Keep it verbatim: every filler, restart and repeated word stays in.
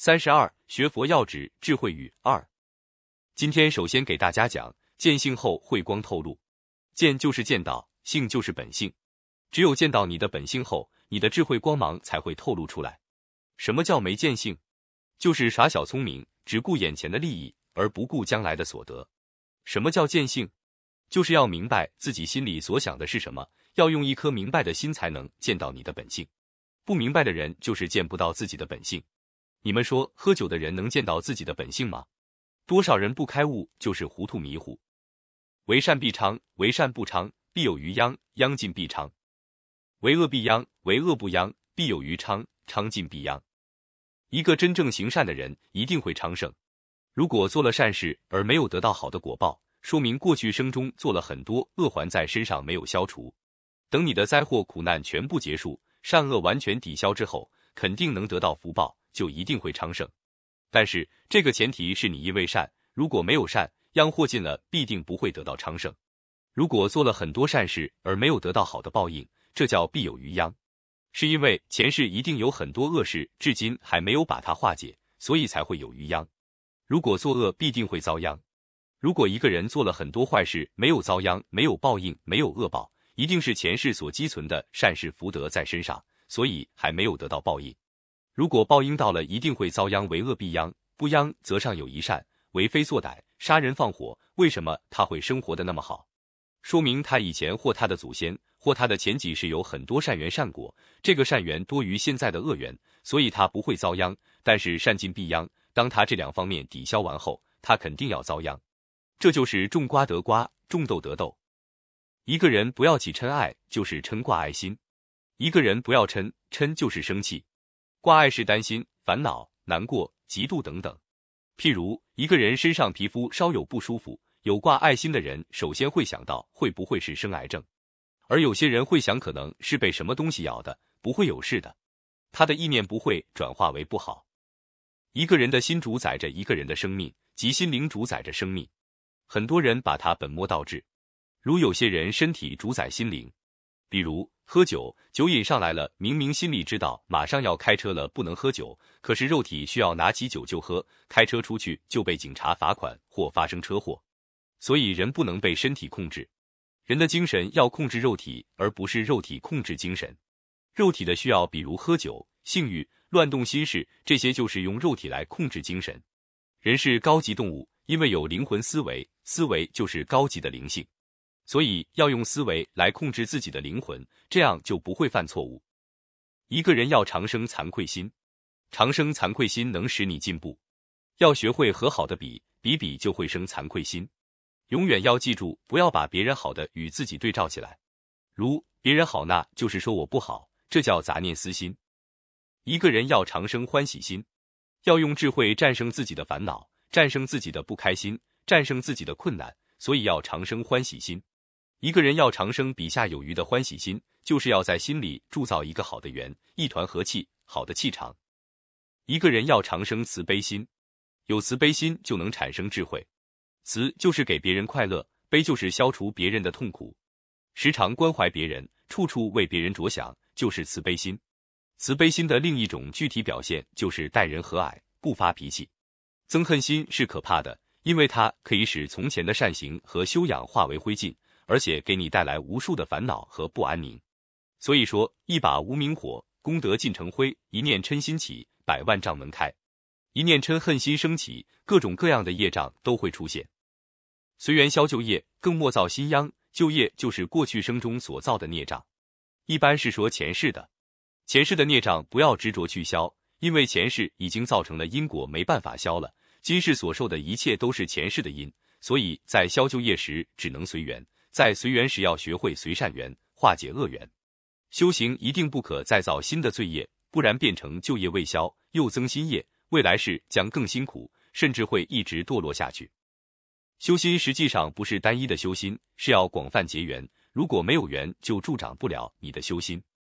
三十二，学佛要旨，智慧语二。今天首先给大家讲，见性后慧光透露。见就是见到，性就是本性。只有见到你的本性后，你的智慧光芒才会透露出来。什么叫没见性？就是耍小聪明，只顾眼前的利益，而不顾将来的所得。什么叫见性？就是要明白自己心里所想的是什么，要用一颗明白的心才能见到你的本性。不明白的人就是见不到自己的本性。你们说喝酒的人能见到自己的本性吗？多少人不开悟就是糊涂迷糊。为善必昌，为善不昌，必有余殃，殃尽必昌；为恶必殃，为恶不殃，必有余昌，昌尽必殃。一个真正行善的人一定会昌盛。如果做了善事而没有得到好的果报，说明过去生中做了很多恶环在身上没有消除。等你的灾祸苦难全部结束，善恶完全抵消之后，肯定能得到福报，就一定会昌盛。但是这个前提是你因为善，如果没有善，殃祸尽了，必定不会得到昌盛。如果做了很多善事而没有得到好的报应，这叫必有余殃。是因为前世一定有很多恶事，至今还没有把它化解，所以才会有余殃。如果作恶，必定会遭殃。如果一个人做了很多坏事，没有遭殃，没有报应，没有恶报，一定是前世所积存的善事福德在身上，所以还没有得到报应。如果报应到了，一定会遭殃，为恶必殃，不殃则上有一善，为非作歹，杀人放火。为什么他会生活得那么好？说明他以前或他的祖先或他的前几世有很多善缘善果，这个善缘多于现在的恶缘，所以他不会遭殃。但是善尽必殃，当他这两方面抵消完后，他肯定要遭殃。这就是种瓜得瓜，种豆得豆。一个人不要起嗔爱，就是嗔挂爱心；一个人不要嗔，嗔就是生气。挂爱是担心、烦恼、难过、嫉妒等等。譬如一个人身上皮肤稍有不舒服，有挂爱心的人首先会想到会不会是生癌症，而有些人会想可能是被什么东西咬的，不会有事的。他的意念不会转化为不好。一个人的心主宰着一个人的生命，即心灵主宰着生命。很多人把它本末倒置，如有些人身体主宰心灵，比如喝酒，酒瘾上来了，明明心里知道马上要开车了，不能喝酒，可是肉体需要拿起酒就喝，开车出去就被警察罚款或发生车祸。所以人不能被身体控制，人的精神要控制肉体，而不是肉体控制精神。肉体的需要比如喝酒、性欲、乱动心事，这些就是用肉体来控制精神。人是高级动物，因为有灵魂思维，思维就是高级的灵性，所以要用思维来控制自己的灵魂，这样就不会犯错误。一个人要常生惭愧心，常生惭愧心能使你进步。要学会和好的比，比比就会生惭愧心。永远要记住，不要把别人好的与自己对照起来。如别人好，那就是说我不好，这叫杂念私心。一个人要常生欢喜心，要用智慧战胜自己的烦恼，战胜自己的不开心，战胜自己的困难，所以要常生欢喜心。一个人要常生比下有余的欢喜心，就是要在心里铸造一个好的缘，一团和气，好的气场。一个人要常生慈悲心，有慈悲心就能产生智慧。慈就是给别人快乐，悲就是消除别人的痛苦。时常关怀别人，处处为别人着想，就是慈悲心。慈悲心的另一种具体表现就是待人和蔼，不发脾气。憎恨心是可怕的，因为它可以使从前的善行和修养化为灰烬，而且给你带来无数的烦恼和不安宁。所以说，一把无名火，功德尽成灰；一念嗔心起，百万障门开。一念嗔恨心升起，各种各样的业障都会出现。随缘消旧业，更莫造新殃。旧业就是过去生中所造的孽障，一般是说前世的。前世的孽障不要执着去消，因为前世已经造成了因果，没办法消了。今世所受的一切都是前世的因，所以在消旧业时只能随缘，在随缘时要学会随善缘，化解恶缘。修行一定不可再造新的罪业，不然变成旧业未消，又增新业，未来世将更辛苦，甚至会一直堕落下去。修心实际上不是单一的修心，是要广泛结缘，如果没有缘，就助长不了你的修心。